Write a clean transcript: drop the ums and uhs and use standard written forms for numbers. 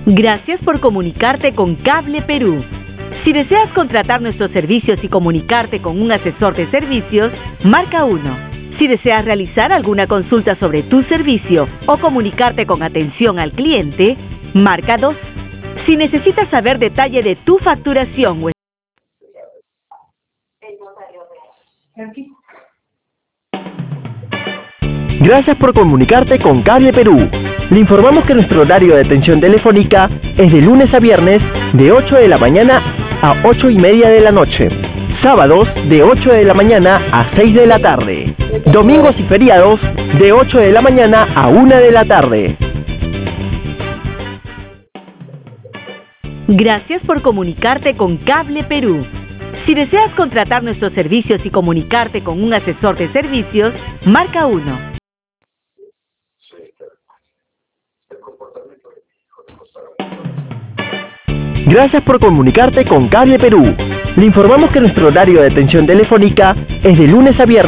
Gracias por comunicarte con Cable Perú. Si deseas contratar nuestros servicios y comunicarte con un asesor de servicios, marca 1. Si deseas realizar alguna consulta sobre tu servicio o comunicarte con atención al cliente, marca 2. Si necesitas saber detalle de tu facturación o... Gracias por comunicarte con Cable Perú. Le informamos que nuestro horario de atención telefónica es de lunes a viernes de 8 de la mañana a 8:30 de la noche. Sábados de 8 de la mañana a 6 de la tarde. Domingos y feriados de 8 de la mañana a 1 de la tarde. Gracias por comunicarte con Cable Perú. Si deseas contratar nuestros servicios y comunicarte con un asesor de servicios, marca 1. Gracias por comunicarte con Cable Perú. Le informamos que nuestro horario de atención telefónica es de lunes a viernes